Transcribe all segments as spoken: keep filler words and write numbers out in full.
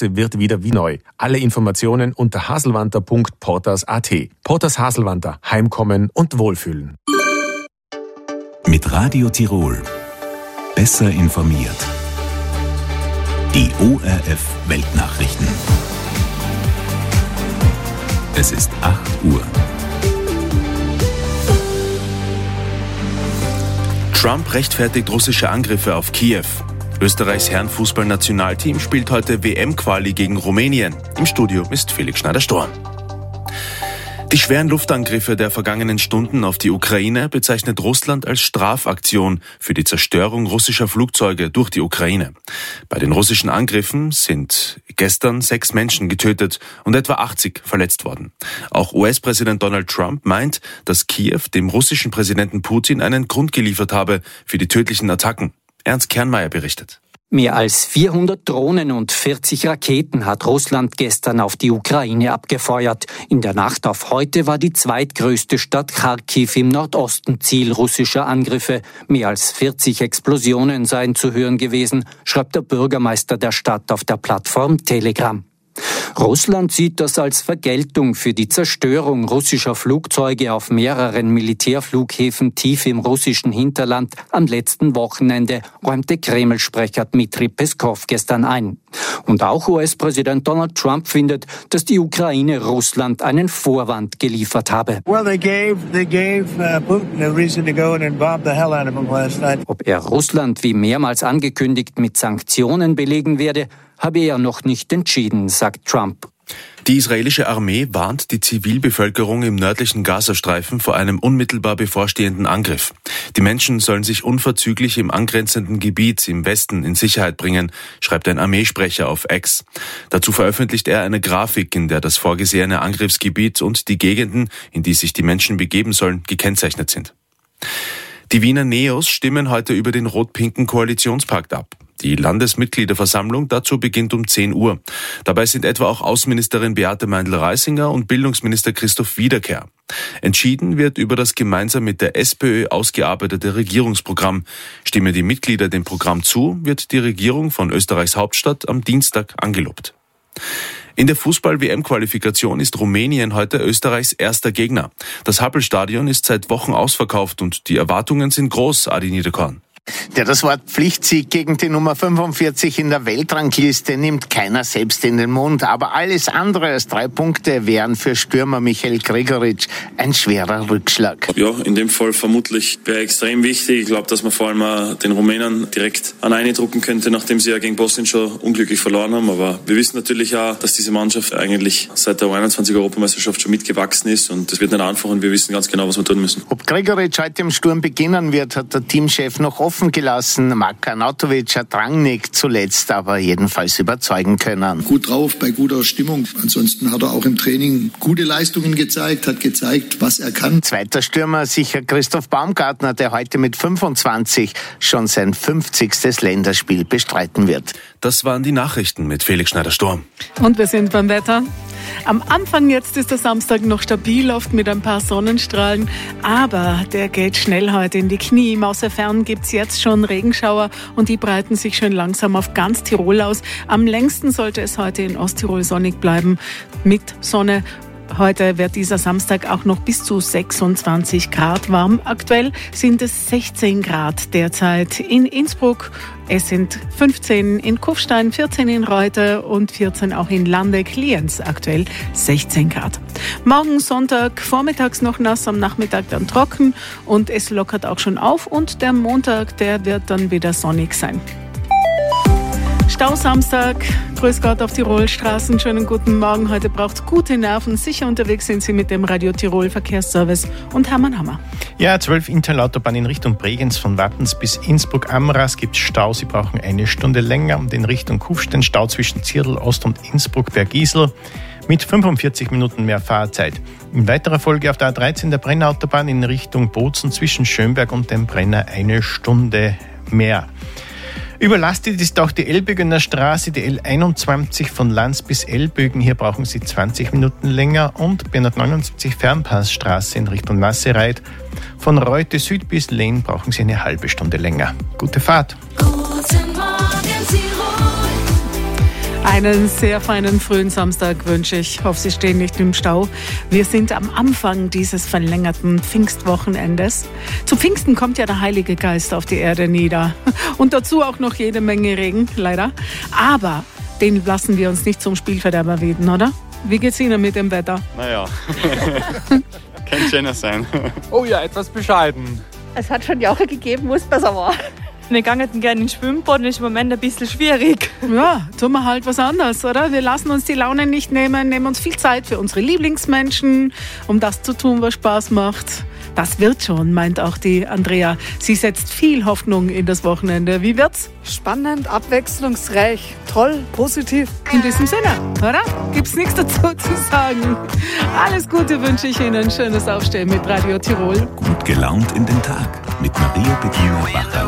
August wird wieder wie neu. Alle Informationen unter haselwanter punkt porters punkt at. Porters Haselwanter. Heimkommen und Wohlfühlen. Mit Radio Tirol. Besser informiert. Die O R F Weltnachrichten. Es ist acht Uhr. Trump rechtfertigt russische Angriffe auf Kiew. Österreichs Herrenfußballnationalteam spielt heute W M-Quali gegen Rumänien. Im Studio ist Felix Schneider-Storm. Die schweren Luftangriffe der vergangenen Stunden auf die Ukraine bezeichnet Russland als Strafaktion für die Zerstörung russischer Flugzeuge durch die Ukraine. Bei den russischen Angriffen sind gestern sechs Menschen getötet und etwa achtzig verletzt worden. Auch U S-Präsident Donald Trump meint, dass Kiew dem russischen Präsidenten Putin einen Grund geliefert habe für die tödlichen Attacken. Ernst Kernmeier berichtet. Mehr als vierhundert Drohnen und vierzig Raketen hat Russland gestern auf die Ukraine abgefeuert. In der Nacht auf heute war die zweitgrößte Stadt Kharkiv im Nordosten Ziel russischer Angriffe. Mehr als vierzig Explosionen seien zu hören gewesen, schreibt der Bürgermeister der Stadt auf der Plattform Telegram. Russland sieht das als Vergeltung für die Zerstörung russischer Flugzeuge auf mehreren Militärflughäfen tief im russischen Hinterland am letzten Wochenende, räumte Kreml-Sprecher Dmitri Peskov gestern ein. Und auch U S-Präsident Donald Trump findet, dass die Ukraine Russland einen Vorwand geliefert habe. Well, they gave, they gave uh, Putin a reason to go and bomb the hell out of him last night. Ob er Russland wie mehrmals angekündigt mit Sanktionen belegen werde, habe er noch nicht entschieden, sagt Trump. Die israelische Armee warnt die Zivilbevölkerung im nördlichen Gazastreifen vor einem unmittelbar bevorstehenden Angriff. Die Menschen sollen sich unverzüglich im angrenzenden Gebiet im Westen in Sicherheit bringen, schreibt ein Armeesprecher auf X. Dazu veröffentlicht er eine Grafik, in der das vorgesehene Angriffsgebiet und die Gegenden, in die sich die Menschen begeben sollen, gekennzeichnet sind. Die Wiener Neos stimmen heute über den rot-pinken Koalitionspakt ab. Die Landesmitgliederversammlung dazu beginnt um zehn Uhr. Dabei sind etwa auch Außenministerin Beate Meindl-Reisinger und Bildungsminister Christoph Wiederkehr. Entschieden wird über das gemeinsam mit der SPÖ ausgearbeitete Regierungsprogramm. Stimmen die Mitglieder dem Programm zu, wird die Regierung von Österreichs Hauptstadt am Dienstag angelobt. In der Fußball-W M-Qualifikation ist Rumänien heute Österreichs erster Gegner. Das Happel-Stadion ist seit Wochen ausverkauft und die Erwartungen sind groß, Adi Niederkorn. Ja, das Wort Pflichtsieg gegen die Nummer fünfundvierzig in der Weltrangliste nimmt keiner selbst in den Mund. Aber alles andere als drei Punkte wären für Stürmer Michael Gregoritsch ein schwerer Rückschlag. Ja, in dem Fall vermutlich wäre extrem wichtig. Ich glaube, dass man vor allem den Rumänen direkt an eine drucken könnte, nachdem sie ja gegen Bosnien schon unglücklich verloren haben. Aber wir wissen natürlich auch, dass diese Mannschaft eigentlich seit der U einundzwanzig-Europameisterschaft schon mitgewachsen ist. Und das wird nicht einfach und wir wissen ganz genau, was wir tun müssen. Ob Gregoritsch heute im Sturm beginnen wird, hat der Teamchef noch offen gelassen. Marko Arnautovic hat Rangnick zuletzt aber jedenfalls überzeugen können. Gut drauf, bei guter Stimmung. Ansonsten hat er auch im Training gute Leistungen gezeigt, hat gezeigt, was er kann. Zweiter Stürmer sicher Christoph Baumgartner, der heute mit fünfundzwanzig schon sein fünfzigstes Länderspiel bestreiten wird. Das waren die Nachrichten mit Felix Schneider-Storm. Und wir sind beim Wetter. Am Anfang jetzt ist der Samstag noch stabil, oft mit ein paar Sonnenstrahlen, aber der geht schnell heute in die Knie. Im Außerfern gibt es jetzt schon Regenschauer und die breiten sich schon langsam auf ganz Tirol aus. Am längsten sollte es heute in Osttirol sonnig bleiben mit Sonne. Heute wird dieser Samstag auch noch bis zu sechsundzwanzig Grad warm. Aktuell sind es sechzehn Grad derzeit in Innsbruck. Es sind fünfzehn in Kufstein, vierzehn in Reuter und vierzehn auch in Landeck-Lienz. Aktuell sechzehn Grad. Morgen Sonntag vormittags noch nass, am Nachmittag dann trocken und es lockert auch schon auf. Und der Montag, der wird dann wieder sonnig sein. Stausamstag, grüß Gott auf Tirol Straßen, schönen guten Morgen. Heute braucht gute Nerven. Sicher unterwegs sind Sie mit dem Radio Tirol Verkehrsservice und Hermann Hammer. Ja, zwölf Interlautobahn in Richtung Bregenz von Wattens bis Innsbruck-Amras gibt Stau. Sie brauchen eine Stunde länger. Und in Richtung Kufstein Stau zwischen Zirdl Ost und Innsbruck-Bergisel mit fünfundvierzig Minuten mehr Fahrzeit. In weiterer Folge auf der A dreizehn der Brennerautobahn in Richtung Bozen zwischen Schönberg und dem Brenner eine Stunde mehr. Überlastet ist auch die Elbögener Straße, die L einundzwanzig von Lanz bis Elbögen. Hier brauchen Sie zwanzig Minuten länger. Und B hundertneunundsiebzig Fernpassstraße in Richtung Nassereit. Von Reute Süd bis Lehn brauchen Sie eine halbe Stunde länger. Gute Fahrt. Guten Morgen, Tirol. Einen sehr feinen frühen Samstag wünsche ich. Ich hoffe, Sie stehen nicht im Stau. Wir sind am Anfang dieses verlängerten Pfingstwochenendes. Zu Pfingsten kommt ja der Heilige Geist auf die Erde nieder. Und dazu auch noch jede Menge Regen, leider. Aber den lassen wir uns nicht zum Spielverderber werden, oder? Wie geht's Ihnen mit dem Wetter? Naja, kann schöner sein. Oh ja, etwas bescheiden. Es hat schon Jahre gegeben, wo es besser war. Wir gehen gerne ins Schwimmbad, das ist im Moment ein bisschen schwierig. Ja, tun wir halt was anderes, oder? Wir lassen uns die Laune nicht nehmen, nehmen uns viel Zeit für unsere Lieblingsmenschen, um das zu tun, was Spaß macht. Das wird schon, meint auch die Andrea. Sie setzt viel Hoffnung in das Wochenende. Wie wird's? Spannend, abwechslungsreich, toll, positiv. In diesem Sinne, oder? Gibt's nichts dazu zu sagen. Alles Gute wünsche ich Ihnen. Schönes Aufstehen mit Radio Tirol. Gut gelaunt in den Tag mit Maria Bettina Bacher.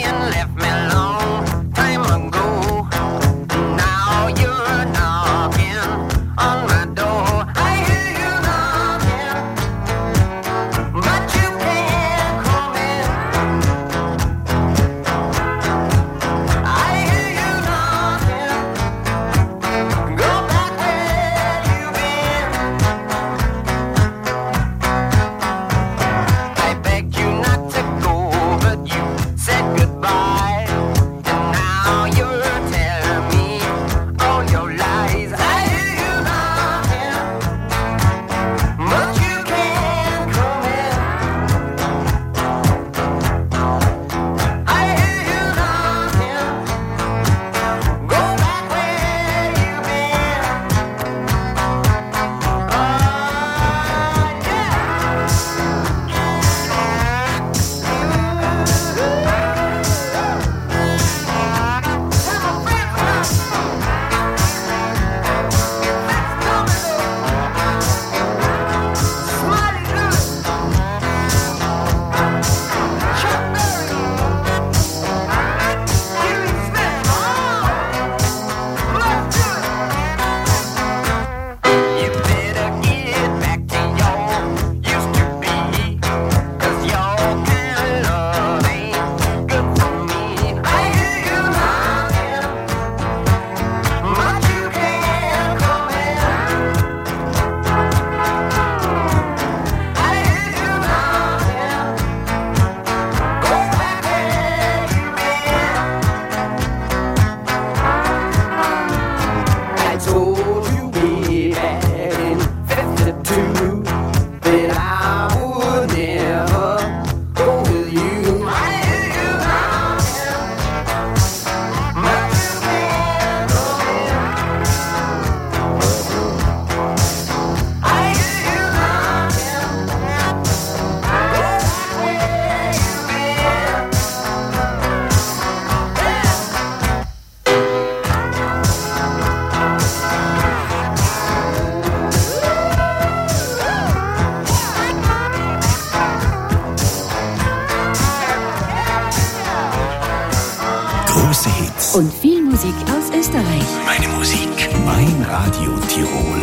Und viel Musik aus Österreich. Meine Musik, mein Radio Tirol.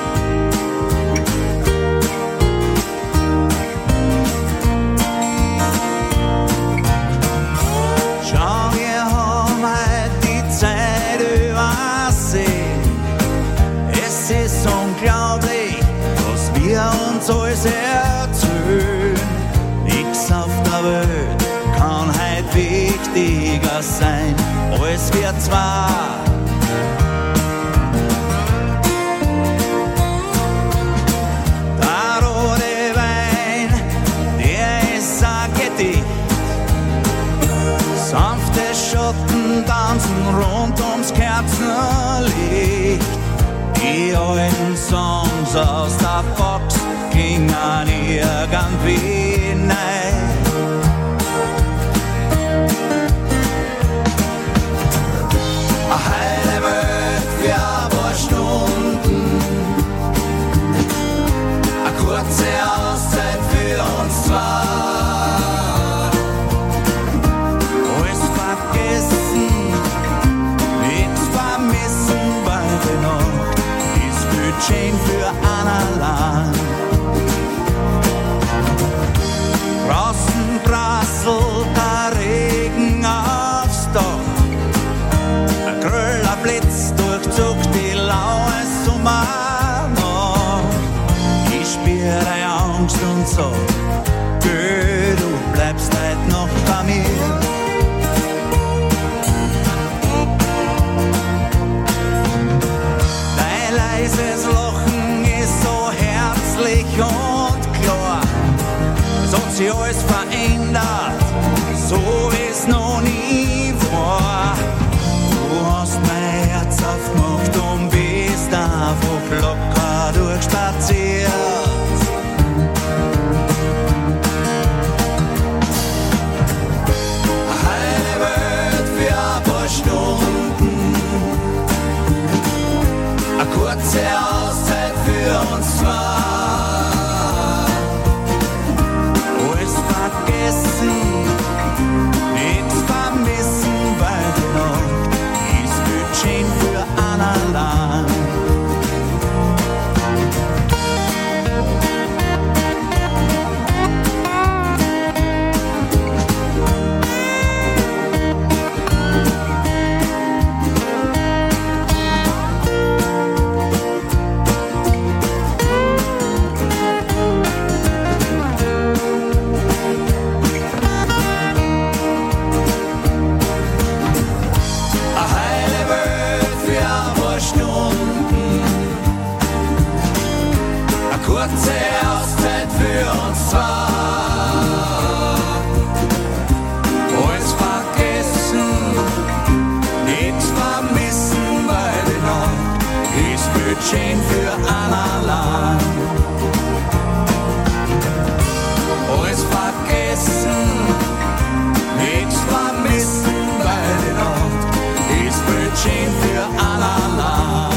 Schau, wir haben heute die Zeit übersehen. Es ist unglaublich, was wir uns alles erzählen. Nix auf der Welt kann heute wichtiger sein. Alles wird zwar der rote Wein, der ist ein Gedicht. Sanfte Schatten tanzen rund ums Kerzenlicht. Die alten Songs aus der Box klingen irgendwie nein. Heile Welt für ein paar Stunden, eine kurze Auszeit für uns zwei. Alles vergessen, nichts vermissen bei der Nacht, ist Budget für einen allein. Draußen prasselt der Regen aufs Dach. Gröller Blitz durchzog mir noch. Ich spür deine Angst und so, geh, du bleibst heute noch bei mir. Dein leises Lachen ist so herzlich und klar. Es hat sich alles verändert, so wie es noch nie war. Du hast mein Herz aufgemacht und bist einfach locker durchspaziert. Eine Welt für ein paar Stunden, eine kurze Auszeit für uns zwei. Alles vergessen, nichts vermissen, weil die Nacht ist gut schön für einen allein. Kurze Auszeit für uns zwei. Alles vergessen, nichts vermissen, weil die Nacht ist viel schön für einen allein. Alles vergessen, nichts vermissen, weil die Nacht ist viel schön für einen allein.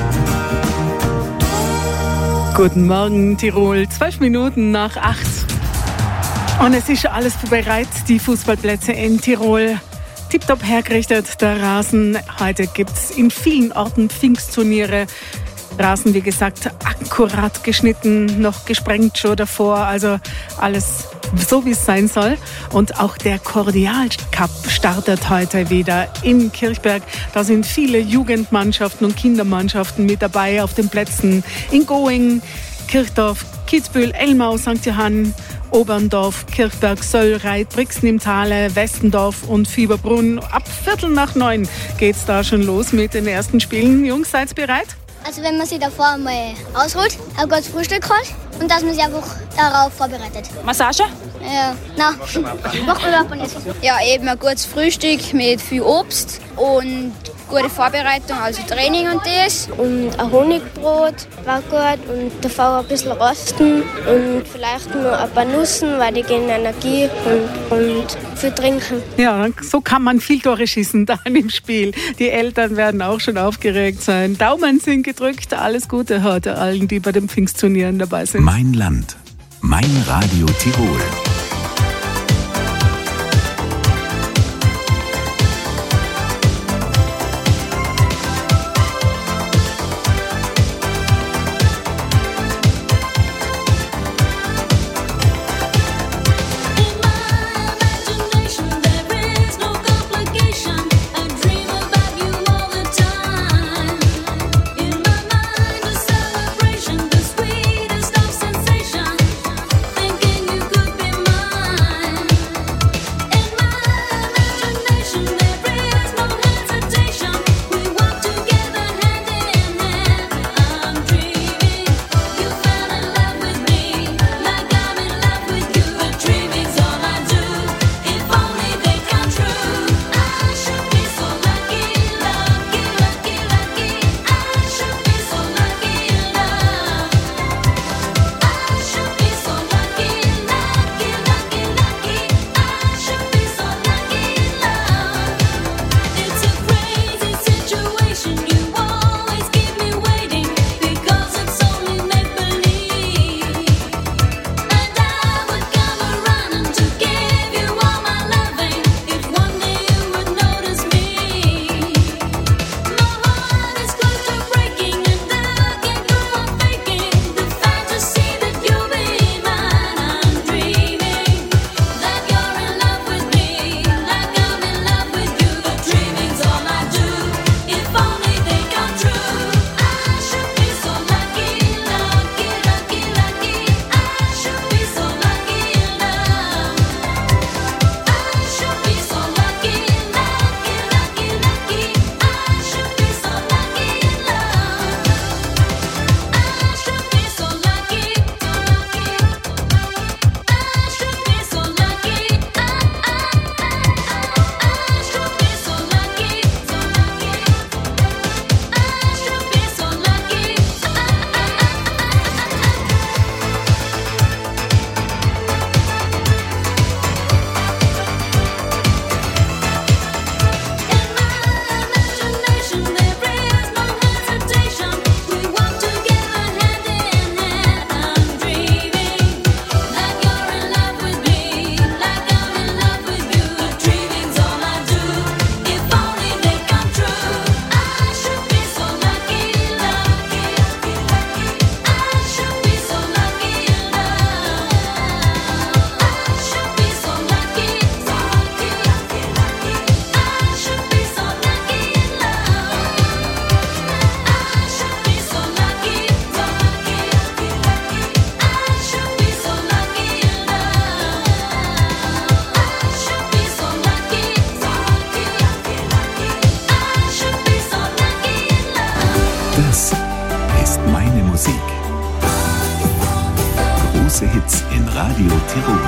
Guten Morgen, Tirol. Zwölf Minuten nach acht. Und es ist schon alles bereit, die Fußballplätze in Tirol. Tipptopp hergerichtet, der Rasen. Heute gibt es in vielen Orten Pfingstturniere. Rasen, wie gesagt, akkurat geschnitten, noch gesprengt schon davor. Also alles so, wie es sein soll. Und auch der Cordial Cup startet heute wieder in Kirchberg. Da sind viele Jugendmannschaften und Kindermannschaften mit dabei auf den Plätzen in Going, Kirchdorf, Kitzbühel, Elmau, Sankt Johann, Oberndorf, Kirchberg, Söllreit, Brixen im Tale, Westendorf und Fieberbrunn. Ab Viertel nach neun geht's da schon los mit den ersten Spielen. Jungs, seid ihr bereit? Also wenn man sich davor einmal ausruht, ein gutes Frühstück hat und dass man sich einfach darauf vorbereitet. Massage? Ja, nein, macht man überhaupt nicht. Ja, eben ein gutes Frühstück mit viel Obst und gute Vorbereitung, also Training und das. Und ein Honigbrot war gut und davor ein bisschen rosten und vielleicht nur ein paar Nüssen, weil die geben Energie und, und viel trinken. Ja, so kann man viel Tore schießen da im Spiel. Die Eltern werden auch schon aufgeregt sein. Daumen sind gedrückt. Alles Gute heute allen, die bei den Pfingstturnieren dabei sind. Mein Land. Mein Radio Tirol. Thinking you could be Das ist meine Musik. Große Hits in Radio Tirol.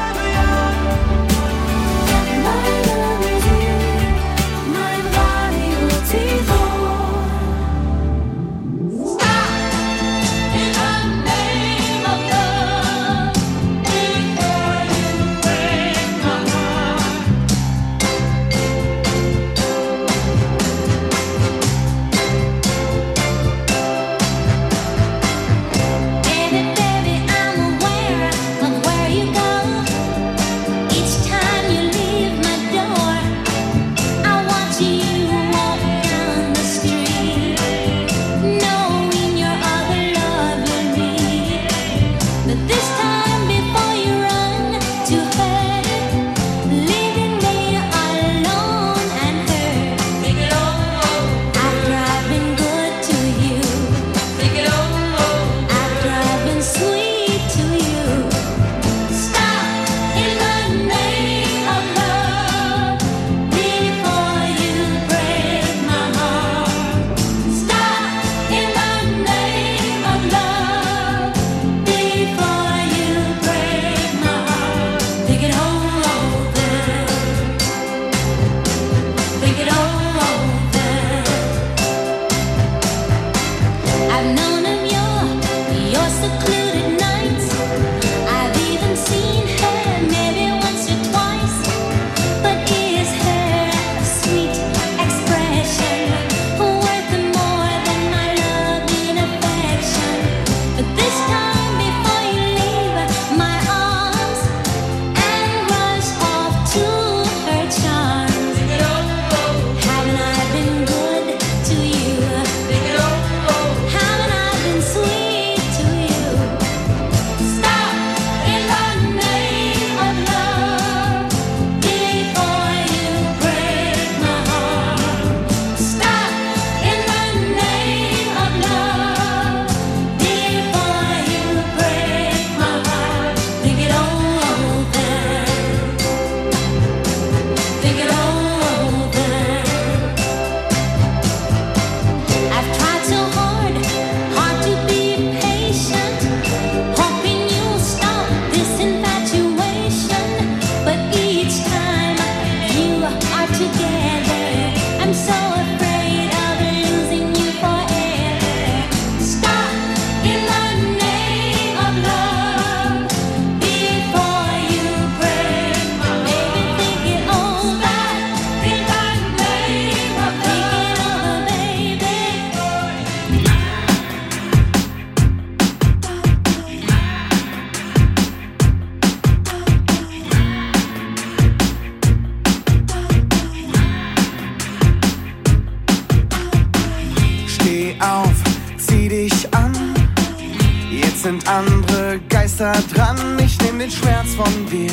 Andere Geister dran, ich nehm den Schmerz von dir.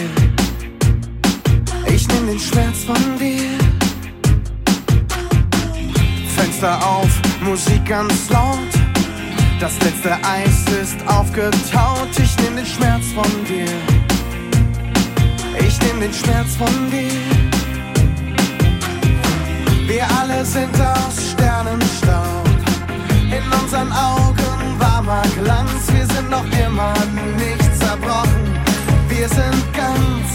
Ich nehm den Schmerz von dir. Fenster auf, Musik ganz laut. Das letzte Eis ist aufgetaut. Ich nehm den Schmerz von dir. Ich nehm den Schmerz von dir. Wir alle sind aus Sternenstaub. In unseren Augen warmer Glanz. Wir sind noch immer nicht zerbrochen. Wir sind ganz.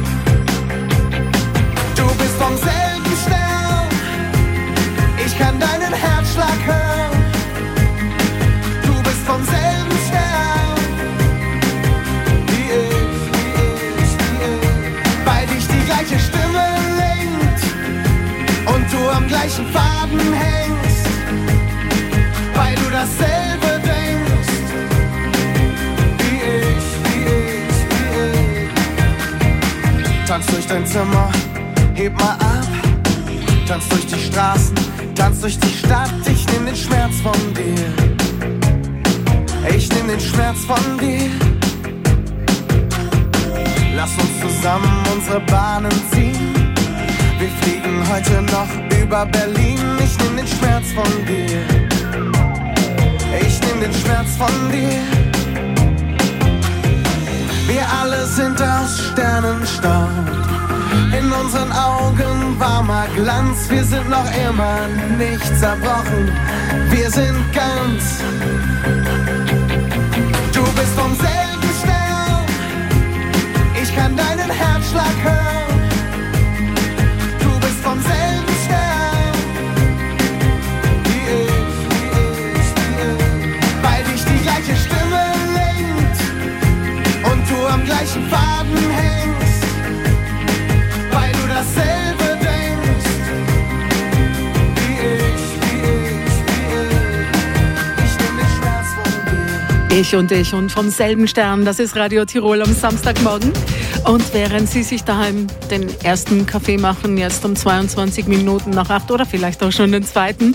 Du bist vom selben Stern. Ich kann deinen Herzschlag hören. Du bist vom selben Stern. Wie ich, wie ich, wie ich. Weil dich die gleiche Stimme lenkt und du am gleichen Faden hängst. Weil du dasselbe denkst, wie ich, wie ich, wie ich. Tanz durch dein Zimmer, heb mal ab. Tanz durch die Straßen, tanz durch die Stadt. Ich nehm den Schmerz von dir. Ich nehm den Schmerz von dir. Lass uns zusammen unsere Bahnen ziehen. Wir fliegen heute noch über Berlin. Ich nehm den Schmerz von dir. Ich nehm den Schmerz von dir. Wir alle sind aus Sternenstaub. In unseren Augen warmer Glanz. Wir sind noch immer nicht zerbrochen. Wir sind ganz. uns. Du bist vom selben Stern, ich kann deinen Herzschlag hören. Du bist vom selben Stern, wie ich, wie ich, wie ich. Weil dich die gleiche Stimme lenkt und du am gleichen Faden hängst. Weil du dasselbe denkst, wie ich, wie ich, wie ich. Ich nehm mich schmerz von dir. Ich und ich und vom selben Stern, das ist Radio Tirol am Samstagmorgen. Und während Sie sich daheim den ersten Kaffee machen, jetzt um zweiundzwanzig Minuten nach acht oder vielleicht auch schon den zweiten,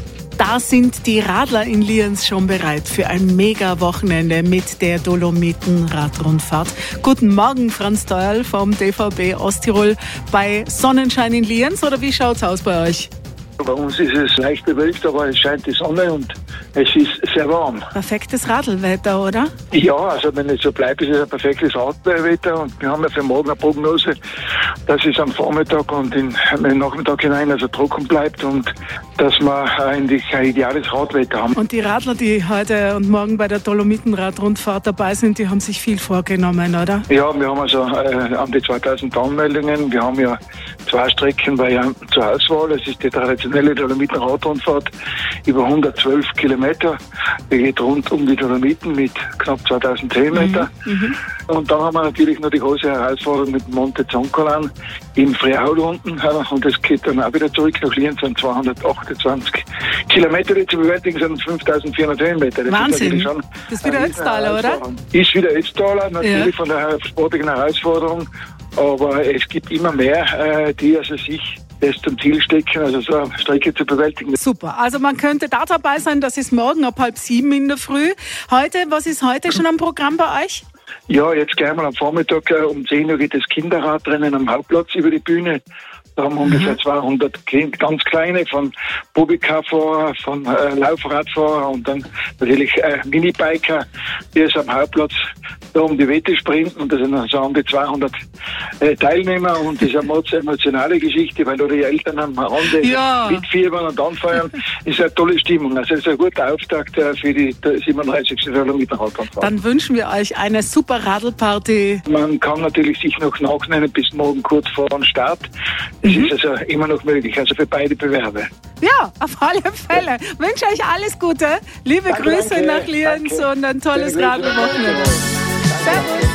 da sind die Radler in Lienz schon bereit für ein Mega-Wochenende mit der Dolomiten-Radrundfahrt. Guten Morgen, Franz Teurl vom D V B Osttirol bei Sonnenschein in Lienz. Oder wie schaut's aus bei euch? Bei uns ist es leicht bewölkt, aber es scheint die Sonne und es ist sehr warm. Perfektes Radlwetter, oder? Ja, also wenn es so bleibt, ist es ein perfektes Radlwetter und wir haben ja für morgen eine Prognose, dass es am Vormittag und in den Nachmittag hinein also trocken bleibt und dass wir eigentlich ein ideales Radwetter haben. Und die Radler, die heute und morgen bei der Dolomiten-Radrundfahrt dabei sind, die haben sich viel vorgenommen, oder? Ja, wir haben also äh, an die zweitausend Anmeldungen. Wir haben ja zwei Strecken bei ja, zur Auswahl. Es ist die traditionelle Dolomiten-Radrundfahrt über hundertzwölf Kilometer. Die geht rund um die Dolomiten mit knapp zweitausend Höhenmeter. Mhm. Und dann haben wir natürlich noch die große Herausforderung mit Monte Zoncolan im Freihau unten. Und das geht dann auch wieder zurück nach Lienz, sind zweihundertachtundzwanzig Kilometer, die zu bewältigen sind, fünftausendvierhundert Höhenmeter. Das Wahnsinn. Ist schon das ist wieder Ötztaler, oder? Ist wieder Ötztaler, natürlich Ja. von der sportlichen Herausforderung. Aber es gibt immer mehr, äh, die also sich das zum Ziel stecken, also so eine Strecke zu bewältigen. Super, also man könnte da dabei sein, das ist morgen ab halb sieben in der Früh. Heute, was ist heute schon am Programm bei euch? Ja, jetzt gleich mal am Vormittag äh, um zehn Uhr geht das Kinderradrennen am Hauptplatz über die Bühne. Da haben wir mhm. ungefähr zweihundert kind, ganz kleine, von Bobbycar-Fahrer, von äh, Laufradfahrer und dann natürlich äh, Minibiker, die es am Hauptplatz da um die Wette sprinten. Und das sind also um die zweihundert äh, Teilnehmer und das ist eine ganz emotionale Geschichte, weil da die Eltern am Rande Ja. mitfiebern und anfeuern. Ist eine tolle Stimmung. Also es ist ein guter Auftakt äh, für die siebenunddreißigste Dolomiten-Radrundfahrt. Dann wünschen wir euch eine super Radlparty. Man kann natürlich sich noch nachnehmen bis morgen kurz vor dem Start. Das Mhm. ist also immer noch möglich, also für beide Bewerbe. Ja, auf alle Fälle. Wünsche euch alles Gute. Liebe Danke, Grüße danke, nach Lienz danke. und ein tolles Schöne Grüße. Radlwochenende. Servus.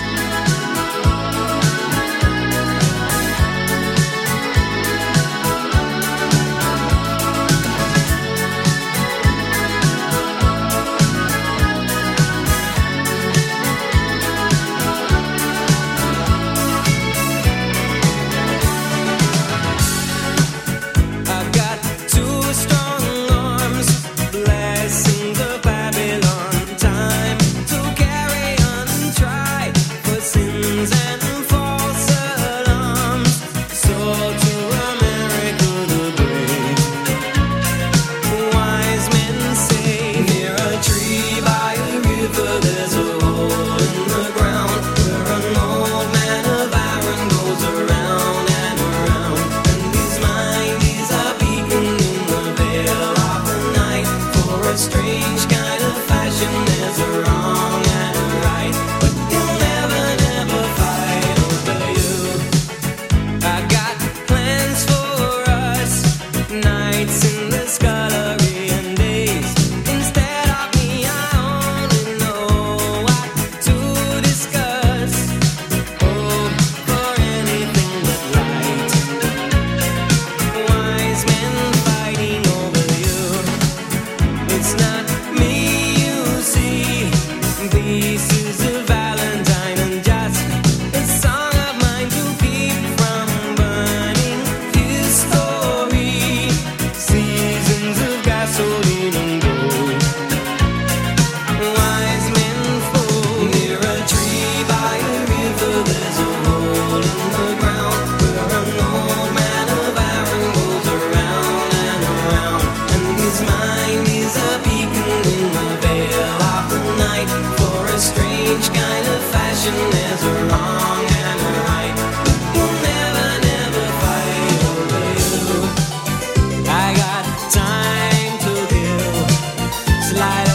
I've got two strong arms blessing the Babylon time to carry on and try for sins and false alarms. So to America the brave, wise men say near a tree by a river there's a hole in the ground where an old man of iron goes around and around, and his mind is a beacon in the veil of the night. For a strange kind of fashion there's a wrong and a right, but he'll never, never fight over you. I got plans for us, nights in the scullery and days. Instead of me, I only know what to discuss. Oh, for anything but right. Wise men fighting over you. It's not me you see. This is a Valentine and just a song of mine to keep from burning his story. Seasons of gasoline and gold. Wise men fall near a tree by a river. There's a hole in the ground where an old man of iron goes around and around, and his mind is a beacon in the veil of the night. For a strange kind of fashion, there's a wrong and a right. He'll never, never fight over you. I got time to kill. Slide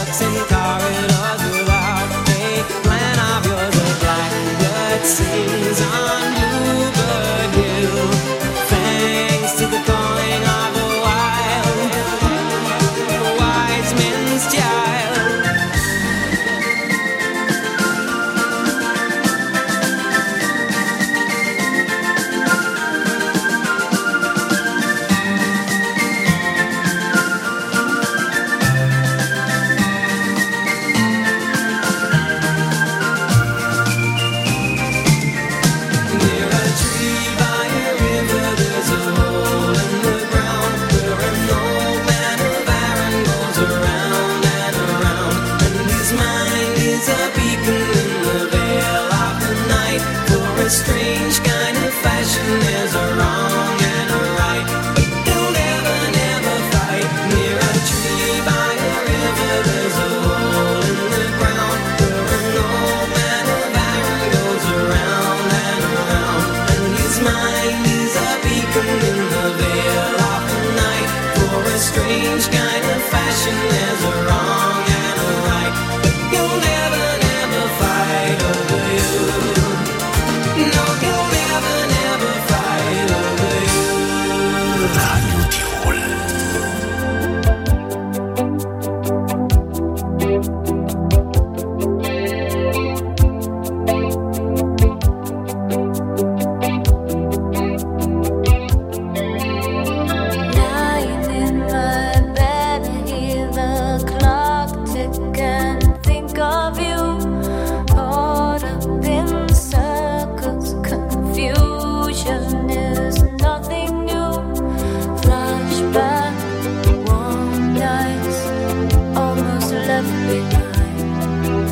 strange kind of fashion. There's a wrong and a right, but they'll never, never fight. Near a tree by a river, there's a hole in the ground where an old man of iron goes around and around. And his mind is a beacon in the veil of the night. For a strange kind of fashion, there's a wrong and a right, but you'll never, never fight over you. No, you'll never, never fight over you. Radio Tirol. Lying in my bed, hear the clock tick and think of you. Caught up in circles, confusion is nothing new. Flashback, warm nights, almost left behind.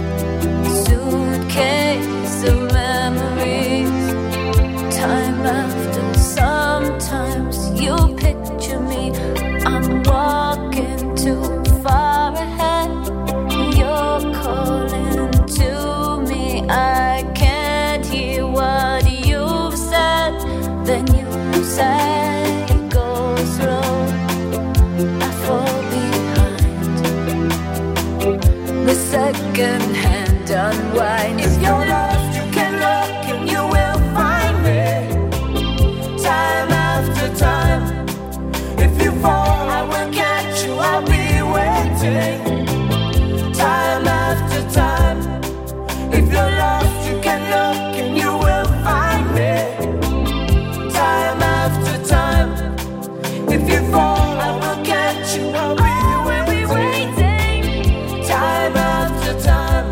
Suitcase of memories, time after. Sometimes you picture me, I'm walking too far ahead. You're calling to me, I can't hear what you've said. Then you say, go slow, I fall behind. The second hand unwind. If you're lost, you can look and you will find me. Time after time. If you fall, I will catch you, I'll be waiting. Time after time. If you're lost, you can look and you will find me. Time after time. If you fall, I will catch you, I'll be waiting. Time after time.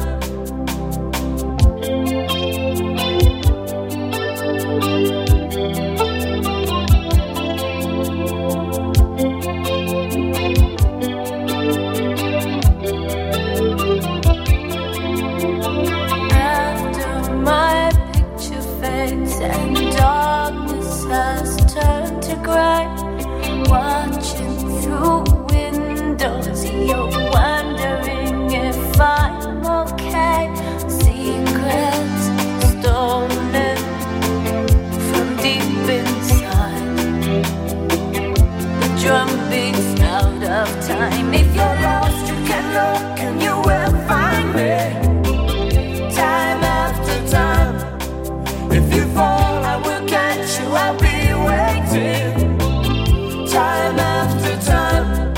After my picture fades and darkness has turned to grey, watching through windows, you're wondering if I'm okay. Secrets stolen from deep inside. The drum beats out of time. If you're lost, you can look and you will find me. Time after time. If you fall, I will catch you, I'll be waiting. Time after time.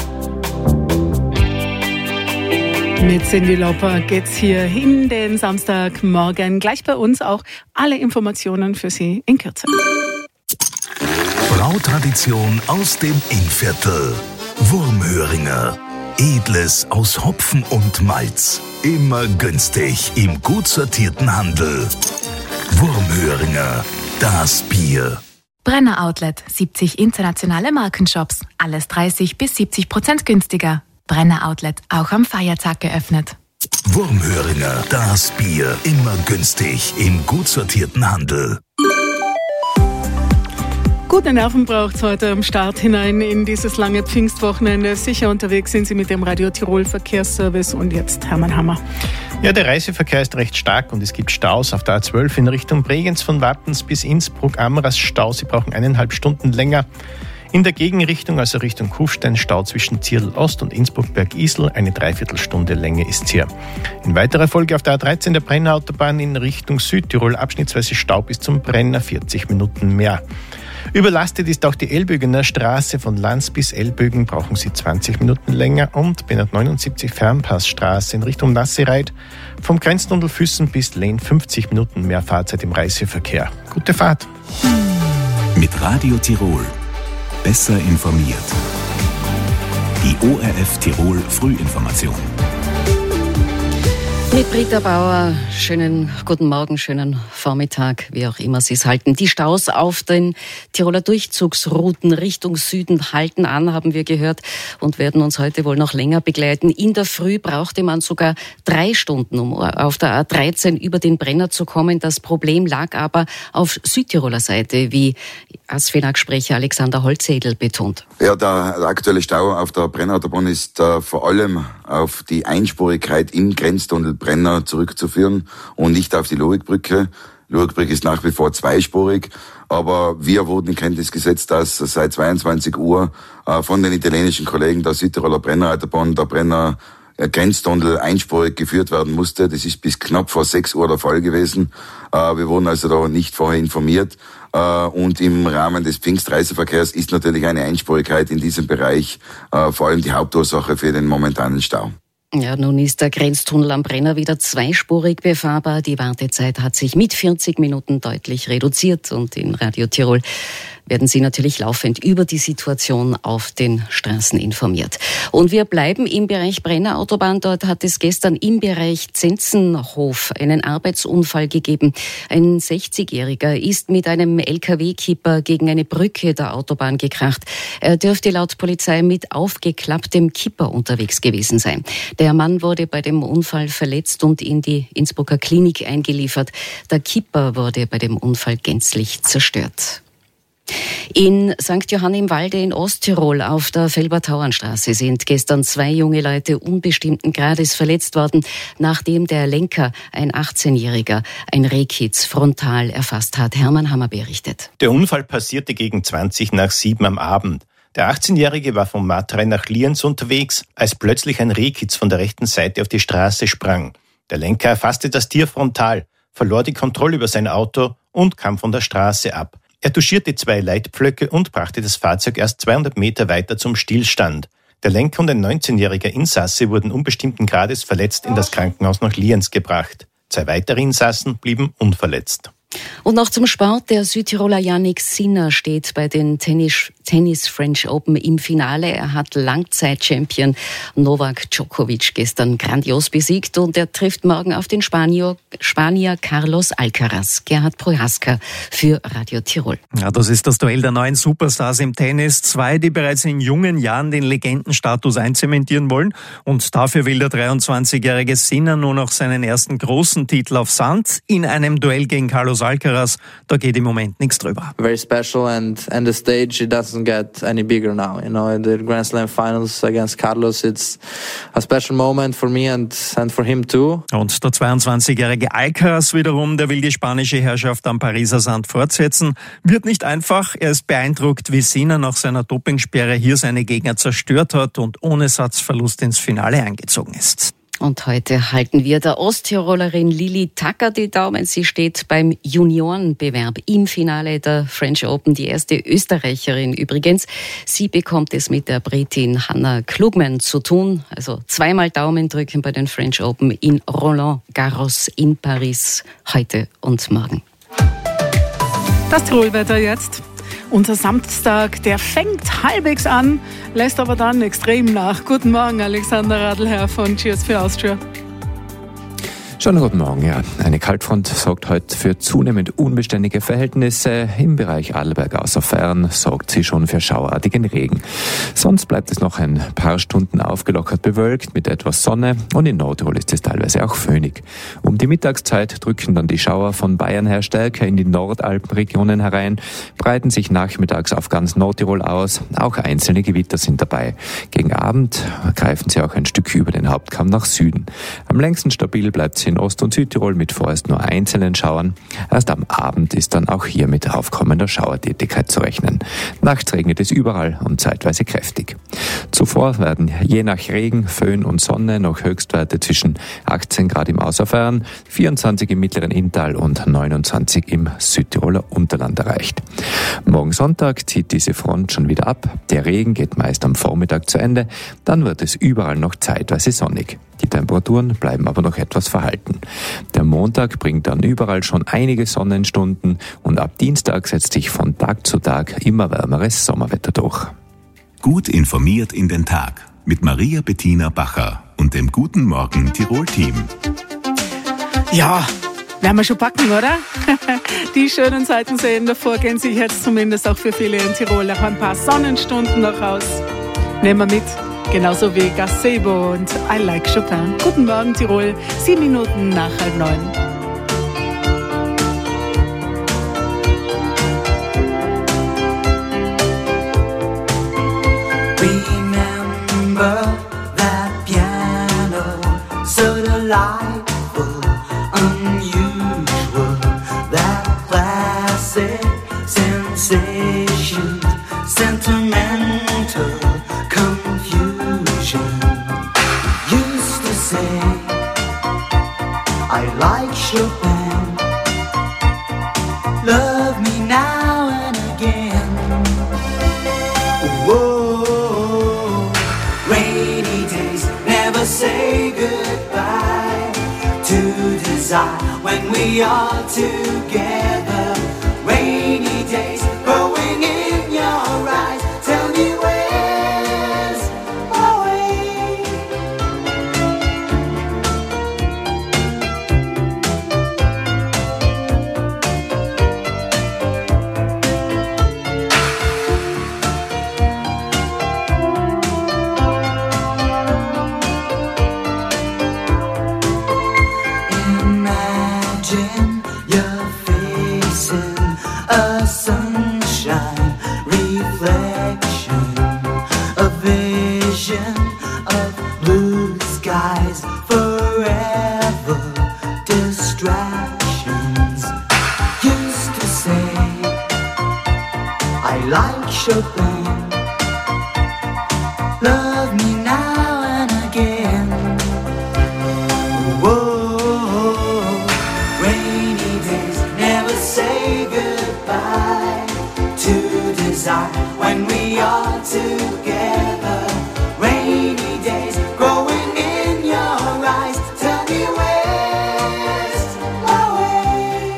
Mit Cyndi Lauper geht's hier in den Samstagmorgen. Gleich bei uns auch alle Informationen für Sie in Kürze. Brautradition aus dem Innviertel. Wurmhöringer. Edles aus Hopfen und Malz. Immer günstig im gut sortierten Handel. Wurmhöringer. Das Bier. Brenner Outlet. siebzig internationale Markenshops. Alles dreißig bis siebzig Prozent günstiger. Brenner Outlet. Auch am Feiertag geöffnet. Wurmhöringer. Das Bier. Immer günstig im gut sortierten Handel. Gute Nerven braucht's heute am Start hinein in dieses lange Pfingstwochenende. Sicher unterwegs sind Sie mit dem Radio Tirol Verkehrsservice und jetzt Hermann Hammer. Ja, der Reiseverkehr ist recht stark und es gibt Staus auf der A zwölf in Richtung Bregenz von Wattens bis Innsbruck-Amras Stau. Sie brauchen eineinhalb Stunden länger. In der Gegenrichtung, also Richtung Kufstein, Stau zwischen Zierl Ost und Innsbruck-Bergisel. Eine Dreiviertelstunde Länge ist hier. In weiterer Folge auf der A dreizehn der Brennerautobahn in Richtung Südtirol abschnittsweise Stau bis zum Brenner, vierzig Minuten mehr. Überlastet ist auch die Elbögener Straße. Von Lanz bis Elbögen brauchen Sie zwanzig Minuten länger. Und B neunundsiebzig Fernpassstraße in Richtung Nassereit. Vom Grenztunnel Füssen bis Lehn fünfzig Minuten mehr Fahrzeit im Reiseverkehr. Gute Fahrt. Mit Radio Tirol. Besser informiert. Die O R F Tirol Frühinformation. Mit Britta Bauer, schönen guten Morgen, schönen Vormittag, wie auch immer Sie es halten. Die Staus auf den Tiroler Durchzugsrouten Richtung Süden halten an, haben wir gehört, und werden uns heute wohl noch länger begleiten. In der Früh brauchte man sogar drei Stunden, um auf der A dreizehn über den Brenner zu kommen. Das Problem lag aber auf Südtiroler Seite, wie ASFINAG-Sprecher Alexander Holzedel betont. Ja, der, der aktuelle Stau auf der Brennerautobahn ist äh, vor allem auf die Einspurigkeit im Grenztunnel Brenner zurückzuführen und nicht auf die Loikbrücke. Loikbrücke ist nach wie vor zweispurig, aber wir wurden in Kenntnis gesetzt, dass seit zweiundzwanzig Uhr äh, von den italienischen Kollegen der Südtiroler Brennerautobahn der Brenner äh, Grenztunnel einspurig geführt werden musste. Das ist bis knapp vor sechs Uhr der Fall gewesen. Äh, wir wurden also da nicht vorher informiert. Und im Rahmen des Pfingstreiseverkehrs ist natürlich eine Einspurigkeit in diesem Bereich äh, vor allem die Hauptursache für den momentanen Stau. Ja, nun ist der Grenztunnel am Brenner wieder zweispurig befahrbar. Die Wartezeit hat sich mit vierzig Minuten deutlich reduziert, und in Radio Tirol werden Sie natürlich laufend über die Situation auf den Straßen informiert. Und wir bleiben im Bereich Brennerautobahn. Dort hat es gestern im Bereich Zenzenhof einen Arbeitsunfall gegeben. Ein sechzigjähriger ist mit einem L K W-Kipper gegen eine Brücke der Autobahn gekracht. Er dürfte laut Polizei mit aufgeklapptem Kipper unterwegs gewesen sein. Der Mann wurde bei dem Unfall verletzt und in die Innsbrucker Klinik eingeliefert. Der Kipper wurde bei dem Unfall gänzlich zerstört. In Sankt Johann im Walde in Osttirol auf der Felber-Tauernstraße sind gestern zwei junge Leute unbestimmten Grades verletzt worden, nachdem der Lenker, ein achtzehnjähriger, ein Rehkitz frontal erfasst hat. Hermann Hammer berichtet. Der Unfall passierte gegen zwanzig nach sieben am Abend. Der achtzehnjährige war von Matrei nach Lienz unterwegs, als plötzlich ein Rehkitz von der rechten Seite auf die Straße sprang. Der Lenker erfasste das Tier frontal, verlor die Kontrolle über sein Auto und kam von der Straße ab. Er touchierte zwei Leitpflöcke und brachte das Fahrzeug erst zweihundert Meter weiter zum Stillstand. Der Lenker und ein neunzehnjähriger Insasse wurden unbestimmten Grades verletzt in das Krankenhaus nach Lienz gebracht. Zwei weitere Insassen blieben unverletzt. Und noch zum Sport. Der Südtiroler Yannick Sinner steht bei den Tennis, Tennis French Open im Finale. Er hat Langzeit-Champion Novak Djokovic gestern grandios besiegt, und er trifft morgen auf den Spanier, Spanier Carlos Alcaraz. Gerhard Prohaska für Radio Tirol. Ja, das ist das Duell der neuen Superstars im Tennis. Zwei, die bereits in jungen Jahren den Legendenstatus einzementieren wollen. Und dafür will der dreiundzwanzigjährige Sinner nur noch seinen ersten großen Titel auf Sand in einem Duell gegen Carlos Alcaraz, da geht im Moment nichts drüber. Very special, and and the stage, it doesn't get any bigger now. You know, the Grand Slam Finals against Carlos, it's a special moment for me and and for him too. Und der zweiundzwanzigjährige Alcaraz wiederum, der will die spanische Herrschaft am Pariser Sand fortsetzen. Wird nicht einfach. Er ist beeindruckt, wie Sinner nach seiner Dopingsperre hier seine Gegner zerstört hat und ohne Satzverlust ins Finale eingezogen ist. Und heute halten wir der Osttirolerin Lili Tacker die Daumen. Sie steht beim Juniorenbewerb im Finale der French Open, die erste Österreicherin übrigens. Sie bekommt es mit der Britin Hannah Klugman zu tun. Also zweimal Daumen drücken bei den French Open in Roland Garros in Paris heute und morgen. Das Tirolwetter jetzt. Unser Samstag, der fängt halbwegs an, lässt aber dann extrem nach. Guten Morgen, Alexander Radlherr von Cheers für Austria. Schönen guten Morgen, ja. Eine Kaltfront sorgt heute für zunehmend unbeständige Verhältnisse. Im Bereich Arlberg außer Fern sorgt sie schon für schauerartigen Regen. Sonst bleibt es noch ein paar Stunden aufgelockert bewölkt mit etwas Sonne, und in Nordtirol ist es teilweise auch föhnig. Um die Mittagszeit drücken dann die Schauer von Bayern her stärker in die Nordalpenregionen herein, breiten sich nachmittags auf ganz Nordtirol aus. Auch einzelne Gewitter sind dabei. Gegen Abend greifen sie auch ein Stück über den Hauptkamm nach Süden. Am längsten stabil bleibt sie in Ost- und Südtirol mit vorerst nur einzelnen Schauern. Erst am Abend ist dann auch hier mit aufkommender Schauertätigkeit zu rechnen. Nachts regnet es überall und zeitweise kräftig. Zuvor werden je nach Regen, Föhn und Sonne noch Höchstwerte zwischen achtzehn Grad im Außerfern, vierundzwanzig im mittleren Inntal und neunundzwanzig im Südtiroler Unterland erreicht. Morgen Sonntag zieht diese Front schon wieder ab. Der Regen geht meist am Vormittag zu Ende. Dann wird es überall noch zeitweise sonnig. Die Temperaturen bleiben aber noch etwas verhalten. Der Montag bringt dann überall schon einige Sonnenstunden, und ab Dienstag setzt sich von Tag zu Tag immer wärmeres Sommerwetter durch. Gut informiert in den Tag mit Maria Bettina Bacher und dem Guten Morgen Tirol-Team. Ja, werden wir schon packen, oder? Die schönen Seiten sehen davor, gehen sich jetzt zumindest auch für viele in Tirol noch ein paar Sonnenstunden noch aus. Nehmen wir mit, genauso wie Gazebo und I Like Chopin. Guten Morgen Tirol, sieben Minuten nach halb neun. Remember that piano, so delightful, unusual, that classic sensation, sentimental confusion. Used to say, I like Chopin, love me now and again. Whoa, rainy days never say goodbye to desire when we are together. Rainy days growing in your eyes. Tell me where's my way? Imagine you're facing a sunshine reflection, a vision of blue skies, forever distractions. Used to say, I like Chopin, love me now and again. Whoa, rainy days never say goodbye to desire when we are together. Rainy days growing in your eyes. Tell me where's my way?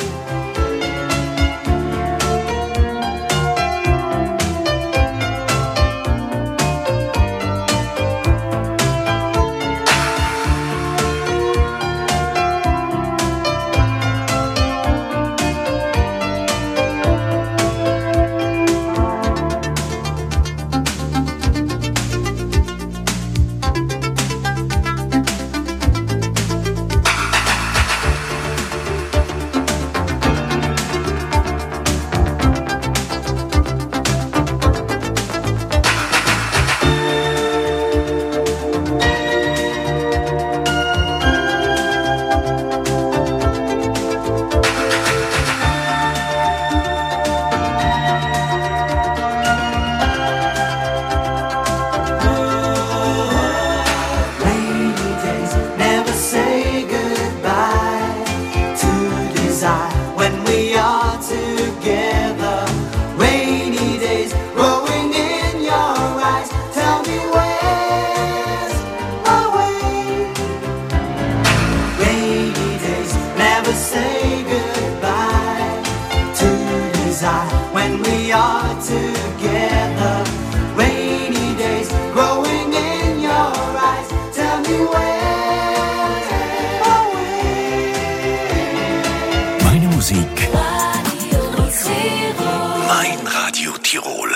Rainy days never say goodbye to desire when we are together. Rainy days growing in your eyes. Tell me where's my way? Rainy days never say goodbye to desire when we are together. Rainy days growing in your eyes. Tell me where's my way? Meine Musik. Mein Radio Tirol.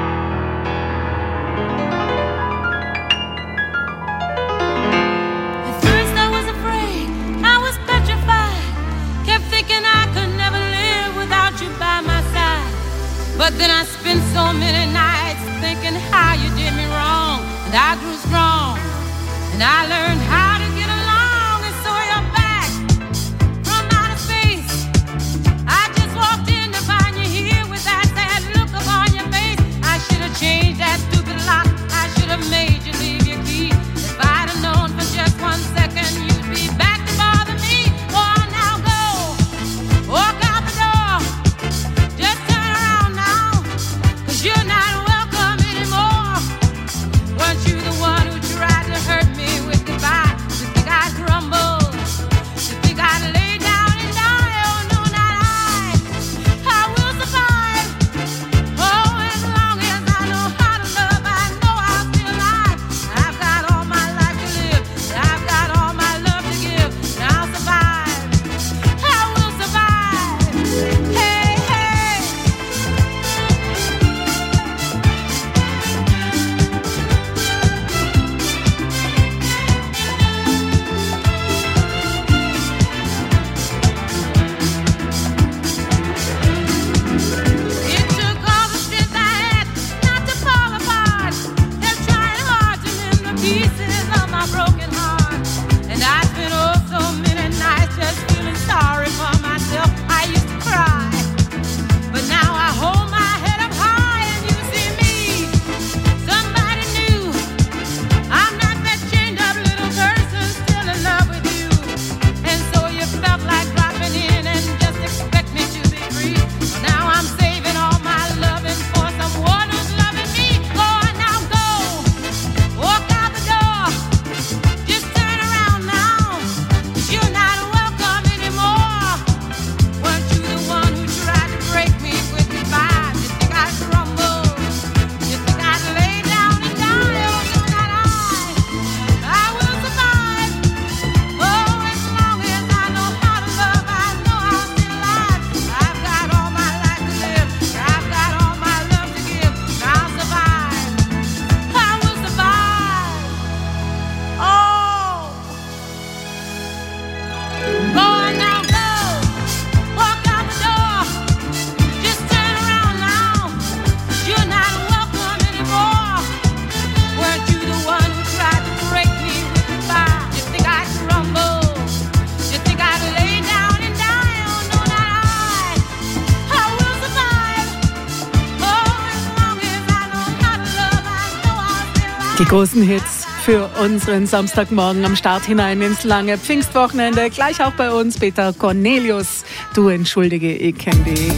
At first I was afraid, I was petrified. Kept thinking I could never live without you by my side. But then I spent so many nights thinking how you did me wrong. And I grew strong, and I learned how to get along. And so you're back from outer space. I just walked in to find you here with that sad look upon your face. I should have changed that stupid lock. I should have made you leave your key. If I'd have known for just one second you'd be back to bother me. Oh, now go, walk out the door. Just turn around now, 'cause you're not welcome anymore. Weren't you the one who tried to hurt me with goodbye? Die großen Hits für unseren Samstagmorgen am Start hinein ins lange Pfingstwochenende. Gleich auch bei uns Peter Cornelius. Du entschuldige, ich kenn dich.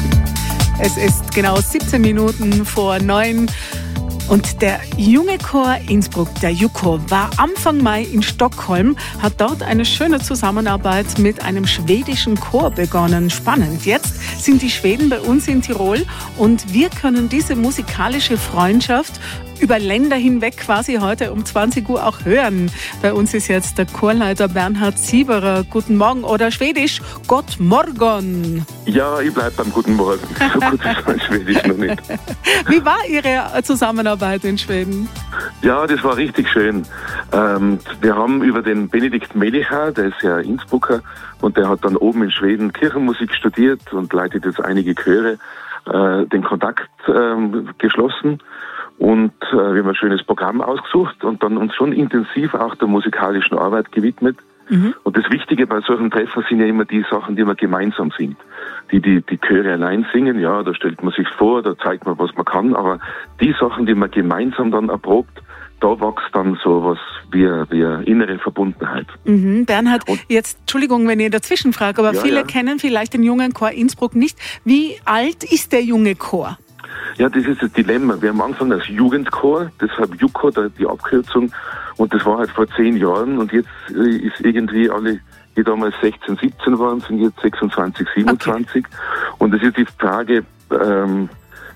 Es ist genau siebzehn Minuten vor neun. Und der junge Chor Innsbruck, der JUCO, war Anfang Mai in Stockholm, hat dort eine schöne Zusammenarbeit mit einem schwedischen Chor begonnen. Spannend. Jetzt sind die Schweden bei uns in Tirol und wir können diese musikalische Freundschaft über Länder hinweg quasi heute um zwanzig Uhr auch hören. Bei uns ist jetzt der Chorleiter Bernhard Sieberer. Guten Morgen oder Schwedisch, Gott Morgon. Ja, ich bleib beim Guten Morgen. So gut ist mein Schwedisch noch nicht. Wie war Ihre Zusammenarbeit in Schweden? Ja, das war richtig schön. Ähm, wir haben über den Benedikt Melichar, der ist ja Innsbrucker und der hat dann oben in Schweden Kirchenmusik studiert und leitet jetzt einige Chöre, äh, den Kontakt ähm, geschlossen. Und äh, wir haben ein schönes Programm ausgesucht und dann uns schon intensiv auch der musikalischen Arbeit gewidmet. Mhm. Und das Wichtige bei solchen Treffen sind ja immer die Sachen, die man gemeinsam singt. Die, die, die Chöre allein singen, ja, da stellt man sich vor, da zeigt man, was man kann, aber die Sachen, die man gemeinsam dann erprobt, da wächst dann so was wie, wie eine innere Verbundenheit. Mhm. Bernhard, und jetzt, Entschuldigung, wenn ich dazwischen frage, aber ja, viele ja. kennen vielleicht den jungen Chor Innsbruck nicht. Wie alt ist der junge Chor? Ja, das ist das Dilemma. Wir haben angefangen als Jugendchor, deshalb JUCO, die Abkürzung, und das war halt vor zehn Jahren und jetzt ist irgendwie alle, die damals sechzehn, siebzehn waren, sind jetzt sechsundzwanzig, siebenundzwanzig. Okay. Und es ist die Frage, ähm,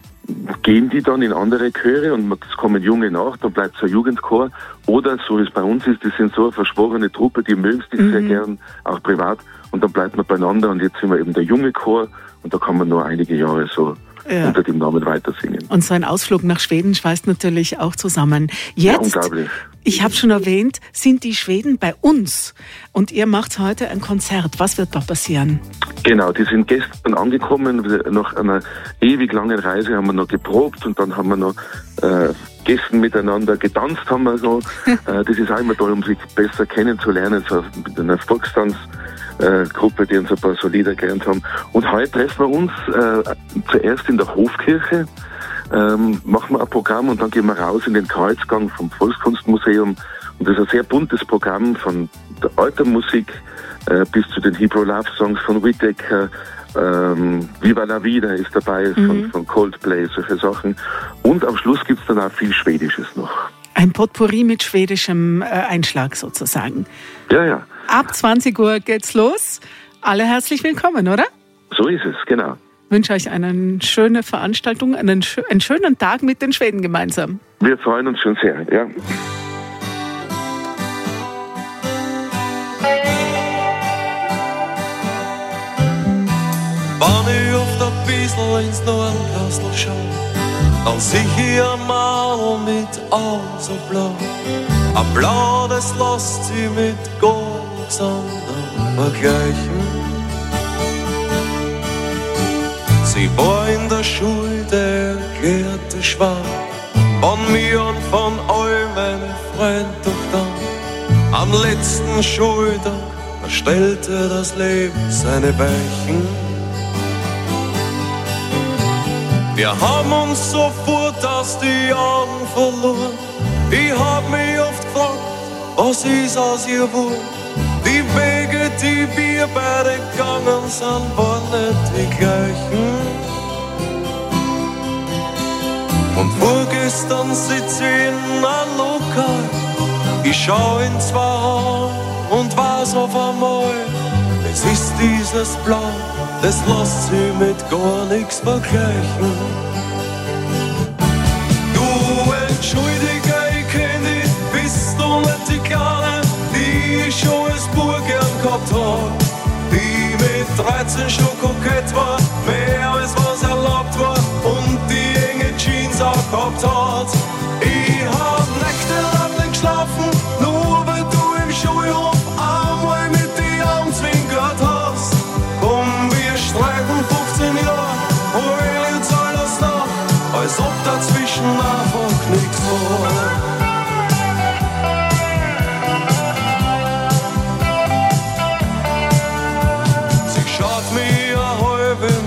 gehen die dann in andere Chöre und es kommen Junge nach, dann bleibt es ein Jugendchor, oder so wie es bei uns ist, das sind so eine verschworene Truppe, die mögen sich mhm. sehr gern, auch privat, und dann bleibt man beieinander und jetzt sind wir eben der junge Chor und da kann man nur einige Jahre so ja. unter dem Namen weiter singen. Und so ein Ausflug nach Schweden schweißt natürlich auch zusammen. Jetzt, ja, unglaublich. Ich habe schon erwähnt, sind die Schweden bei uns und ihr macht heute ein Konzert. Was wird da passieren? Genau, die sind gestern angekommen. Nach einer ewig langen Reise haben wir noch geprobt und dann haben wir noch äh, gegessen miteinander, getanzt haben wir so. äh, das ist auch immer toll, um sich besser kennenzulernen, so mit einer Volkstanz. Äh, Gruppe, die uns ein paar so Lieder gelernt haben. Und heute treffen wir uns äh, zuerst in der Hofkirche, ähm, machen wir ein Programm und dann gehen wir raus in den Kreuzgang vom Volkskunstmuseum. Und das ist ein sehr buntes Programm von der alten Musik äh, bis zu den Hebrew Love Songs von Whittaker, ähm, Viva la Vida ist dabei, mhm. von, von Coldplay, solche Sachen. Und am Schluss gibt's dann auch viel Schwedisches noch. Ein Potpourri mit schwedischem äh, Einschlag sozusagen. Ja, ja. Ab zwanzig Uhr geht's los. Alle herzlich willkommen, oder? So ist es, genau. Ich wünsche euch eine schöne Veranstaltung, einen, einen schönen Tag mit den Schweden gemeinsam. Wir freuen uns schon sehr, ja. Wenn ich oft ein bisschen ins Nordkastel schau, dann sieh ich ein Mann mit Augen so blau. Ein Blau, das lässt sie mit gar nichts anderem vergleichen. Sie war in der Schule der erklärte Schwarm, von mir und von all meinen Freunden, doch dann am letzten Schultag stellte das Leben seine Weichen. Wir haben uns sofort aus die Augen verloren. Ich hab mich oft gefragt, was ist aus ihr wohl? Die Wege, die wir beide gegangen sind, waren nicht die gleichen. Und vorgestern sitz ich in einem Lokal. Ich schau in zwei Augen und weiß auf einmal, es ist dieses Blau, das lässt sich mit gar nichts vergleichen. Du entschuldige, ich kenn dich, bist du nicht die Kleine, die ich schon als Bub gern gehabt hab, die mit dreizehn schon kokett war, mehr als was erlaubt war und die enge Jeans auch gehabt hat. Ich hab nächtelang nicht geschlafen, nur weil du im Schulhof einmal mit die Augen zwinkert hast. Komm, wir streiten fünfzehn Jahre, hol jetzt alles nach, als ob dazwischen einfach nichts war. Sie schaut mir eine halbe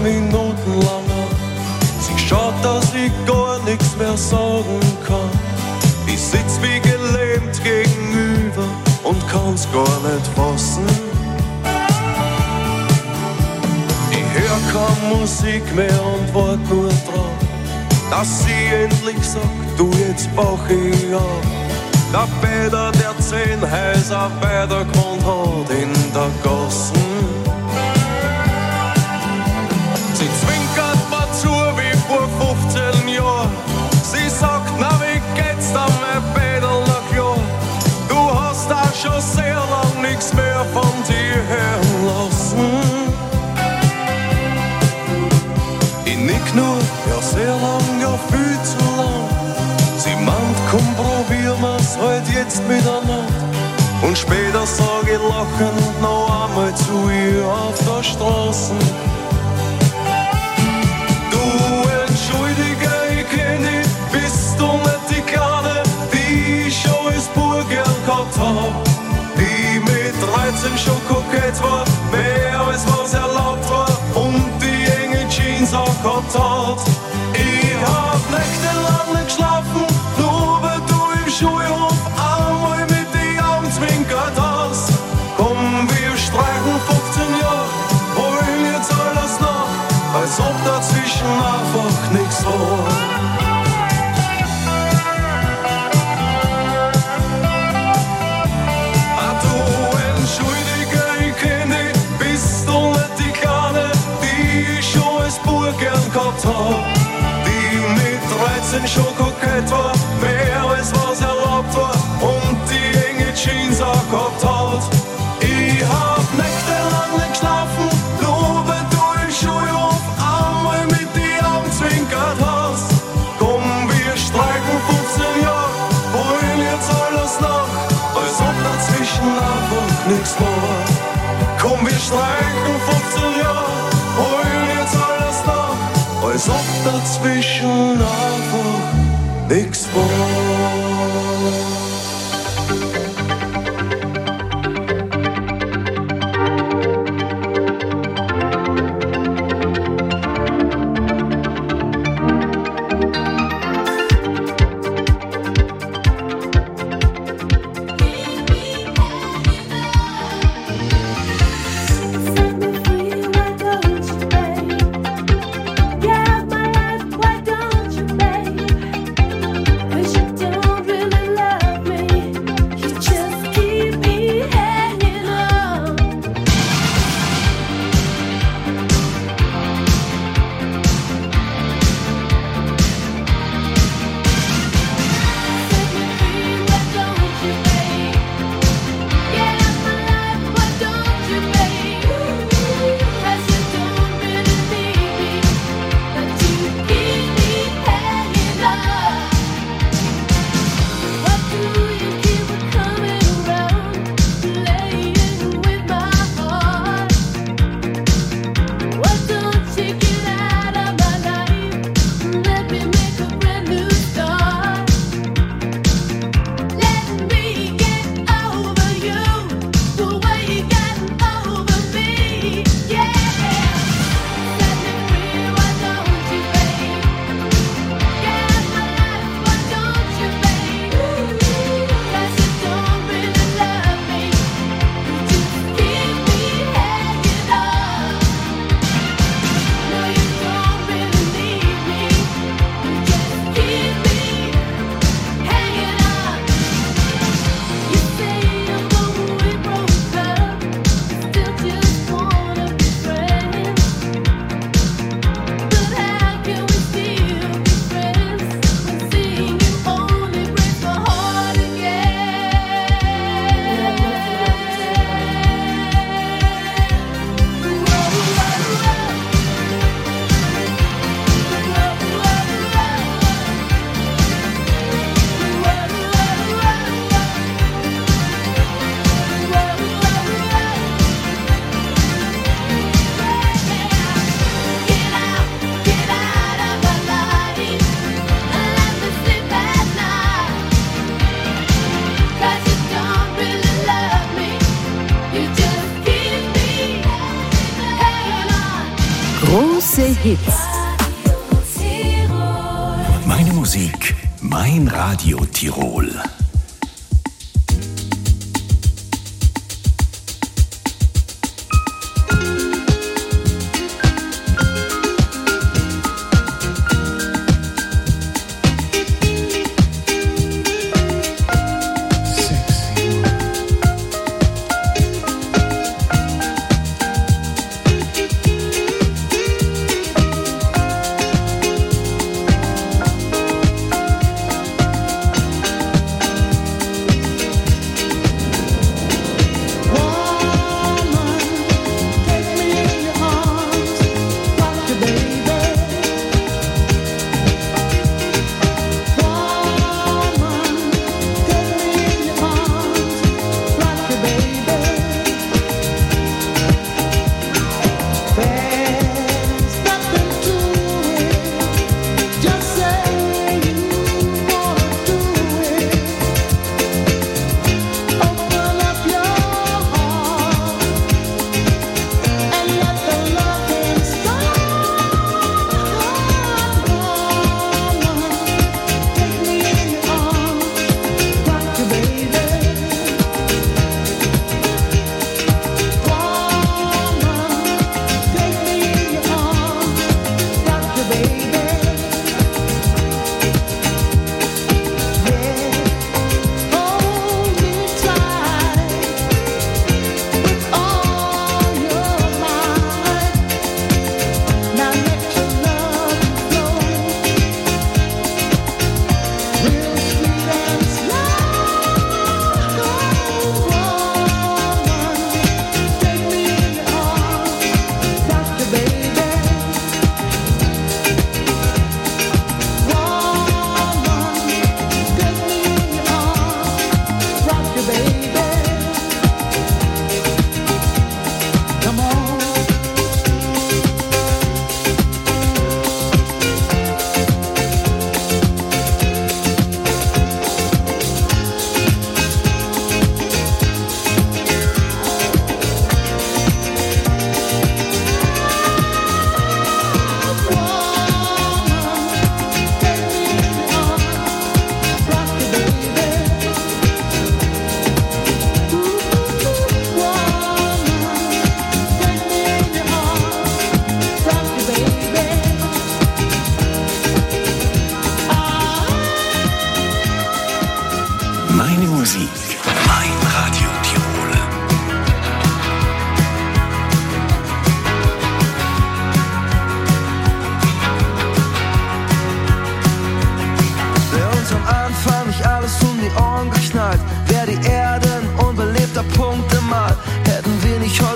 gar nicht fassen. Ich hör keine Musik mehr und wart nur drauf, dass sie endlich sagt, du, jetzt brauch ich auf. Der Peter, der zehn Häuser weiter gewohnt hat in der Gassen. Sie zwinkert mir zu wie vor fünfzehn Jahren. Sie sagt, na wie geht's da, mein Peter, na klar. Du hast auch schon sehr lang nichts mehr von dir hören lassen. Ich nick nur, ja sehr lang, ja viel zu lang. Sie meint, komm, probier mir's halt jetzt miteinander. Und später sag ich lachend noch einmal zu ihr auf der Straße. Du entschuldige, ich kenn dich, bist du nicht die Kleine, die ich schon als Bub gern gehabt hab. Die mit dreizehn schon kokett war, mehr als was erlaubt war und die enge Jeans auch gehabt hat. Ich hab nächtelang nicht geschlafen, nur weil du im Schulhof einmal mit die Augen zwinkert hast. Komm, wir streichen fünfzehn Jahre, wollen jetzt alles nach, als ob dazwischen einfach nichts war. Ah, du entschuldige, ich kenn dich, bist du nicht die Kleine, die ich schon als Bub gern gehabt hab. Schon kokett war, mehr als was erlaubt war und die enge Jeans auch gehabt hat. Ich hab nächtelang nicht geschlafen, nur weil du im Schulhof einmal mit die Augen zwinkert hast. Komm, wir streichen fünfzehn Jahre, wollen jetzt alles nach, als ob dazwischen einfach nichts war. Komm, wir streichen fünfzehn Jahre, wollen jetzt alles nach, als ob dazwischen einfach nichts war. Große Hits. Meine Musik, mein Radio Tirol.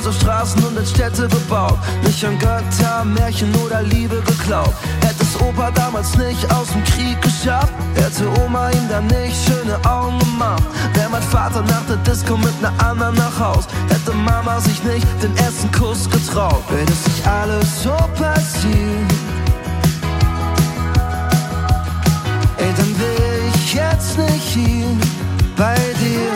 Häuser, Straßen und als Städte bebaut. Nicht an Götter, Märchen oder Liebe geklaut. Hätte es Opa damals nicht aus dem Krieg geschafft, hätte Oma ihm dann nicht schöne Augen gemacht. Wäre mein Vater nach der Disco mit ner anderen nach Haus, hätte Mama sich nicht den ersten Kuss getraut. Wenn es nicht alles so passiert, ey, dann wär ich jetzt nicht hier bei dir.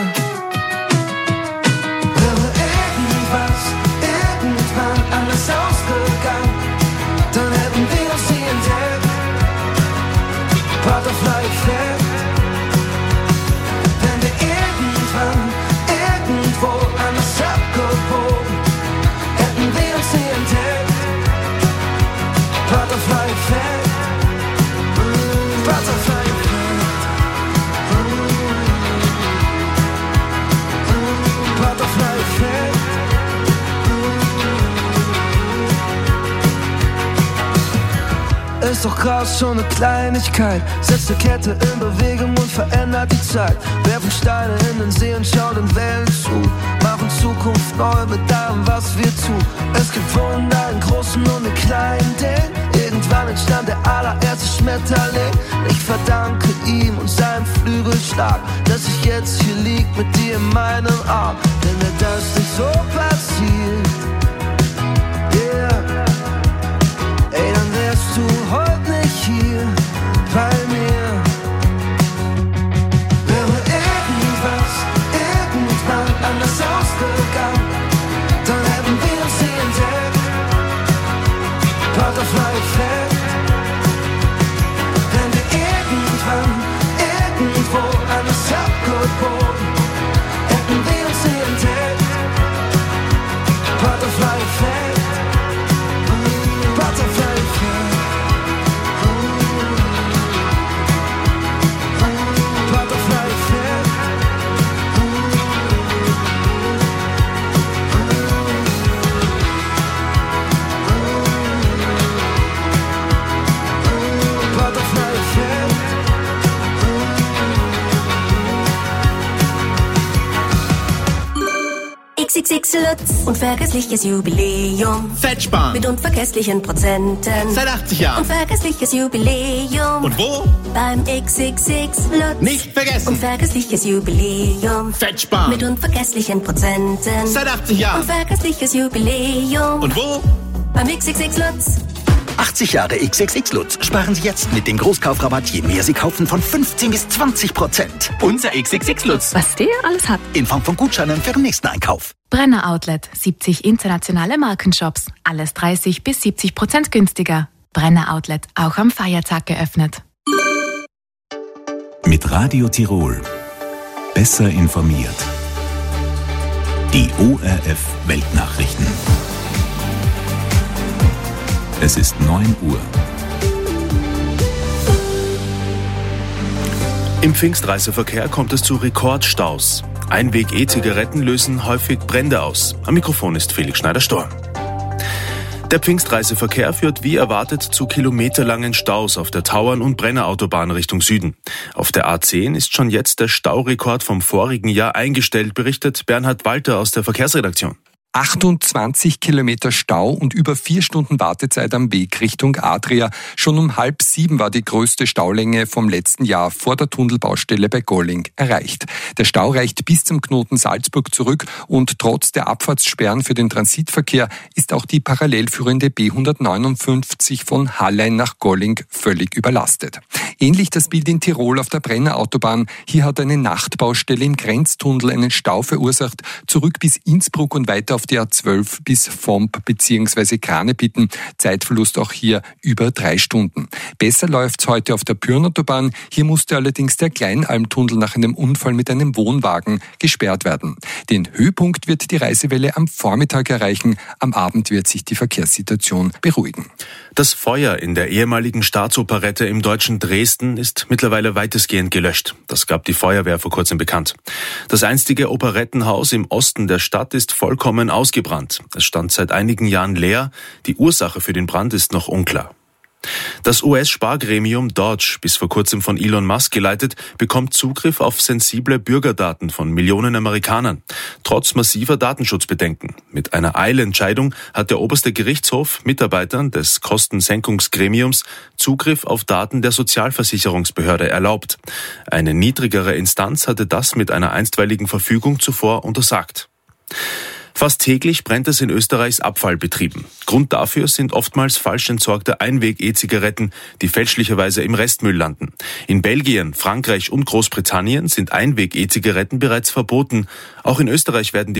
Wäre irgendwas, irgendwann alles ausgegangen, dann hätten wir uns nie entdeckt. Butterfly Effekt. Wenn wir irgendwann, irgendwo anders abgebogen, hätten wir uns nie entdeckt. Butterfly Effekt. Butterfly Effekt. Butterfly Effekt. Ist doch krass, schon eine Kleinigkeit setzt eine Kette in Bewegung und verändert die Zeit. Werfen Steine in den See und schauen den Wellen zu, machen Zukunft neu mit allem, was wir tun. Es gibt Wunder in großen und in kleinen Dingen. Irgendwann entstand der allererste Schmetterling. Ich verdanke ihm und seinem Flügelschlag, dass ich jetzt hier lieg mit dir in meinem Arm. Wenn mir das nicht so passiert, yeah, ey, dann wärst du heute nicht hier bei mir. Wäre irgendwas, irgendwann anders ausgegangen, dann hätten wir uns nie entdeckt. Butterfly Effekt. Wenn wir irgendwann, irgendwo anders abgebogen, hätten wir uns nie entdeckt. Butterfly Effekt. Butterfly Effekt. Butterfly Effekt. Butterfly Effekt. X X X Lutz, unvergessliches Jubiläum. Fettsparen. Mit unvergesslichen Prozenten. Seit achtzig Jahren. Unvergessliches Jubiläum. Und wo? Beim X X X Lutz. Nicht vergessen. Unvergessliches Jubiläum. Fettsparen. Mit unvergesslichen Prozenten. Seit achtzig Jahren. Unvergessliches Jubiläum. Und wo? Beim X X X Lutz. achtzig Jahre X X X Lutz. Sparen Sie jetzt mit dem Großkaufrabatt, je mehr Sie kaufen, von fünfzehn bis zwanzig Prozent. Unser X X X Lutz. Was der alles hat. In Form von Gutscheinen für den nächsten Einkauf. Brenner Outlet, siebzig internationale Markenshops. Alles dreißig bis siebzig Prozent günstiger. Brenner Outlet, auch am Feiertag geöffnet. Mit Radio Tirol. Besser informiert. Die O R F Weltnachrichten. Es ist neun Uhr. Im Pfingstreiseverkehr kommt es zu Rekordstaus. Einweg-E-Zigaretten lösen häufig Brände aus. Am Mikrofon ist Felix Schneider-Storm. Der Pfingstreiseverkehr führt wie erwartet zu kilometerlangen Staus auf der Tauern- und Brennerautobahn Richtung Süden. Auf der A zehn ist schon jetzt der Staurekord vom vorigen Jahr eingestellt, berichtet Bernhard Walter aus der Verkehrsredaktion. achtundzwanzig Kilometer Stau und über vier Stunden Wartezeit am Weg Richtung Adria. Schon um halb sieben war die größte Staulänge vom letzten Jahr vor der Tunnelbaustelle bei Golling erreicht. Der Stau reicht bis zum Knoten Salzburg zurück und trotz der Abfahrtssperren für den Transitverkehr ist auch die parallel führende B hundertneunundfünfzig von Hallein nach Golling völlig überlastet. Ähnlich das Bild in Tirol auf der Brennerautobahn. Hier hat eine Nachtbaustelle im Grenztunnel einen Stau verursacht, zurück bis Innsbruck und weiter auf die A zwölf bis Vomp bzw. Kranebitten. Zeitverlust auch hier über drei Stunden. Besser läuft's heute auf der Pyrnautobahn. Hier musste allerdings der Kleinalmtunnel nach einem Unfall mit einem Wohnwagen gesperrt werden. Den Höhepunkt wird die Reisewelle am Vormittag erreichen. Am Abend wird sich die Verkehrssituation beruhigen. Das Feuer in der ehemaligen Staatsoperette im deutschen Dresden ist mittlerweile weitestgehend gelöscht. Das gab die Feuerwehr vor kurzem bekannt. Das einstige Operettenhaus im Osten der Stadt ist vollkommen ausgebrannt. Es stand seit einigen Jahren leer. Die Ursache für den Brand ist noch unklar. Das U S-Spargremium Dodge, bis vor kurzem von Elon Musk geleitet, bekommt Zugriff auf sensible Bürgerdaten von Millionen Amerikanern, trotz massiver Datenschutzbedenken. Mit einer Eilentscheidung hat der oberste Gerichtshof Mitarbeitern des Kostensenkungsgremiums Zugriff auf Daten der Sozialversicherungsbehörde erlaubt. Eine niedrigere Instanz hatte das mit einer einstweiligen Verfügung zuvor untersagt. Fast täglich brennt es in Österreichs Abfallbetrieben. Grund dafür sind oftmals falsch entsorgte Einweg-E-Zigaretten, die fälschlicherweise im Restmüll landen. In Belgien, Frankreich und Großbritannien sind Einweg-E-Zigaretten bereits verboten. Auch in Österreich werden die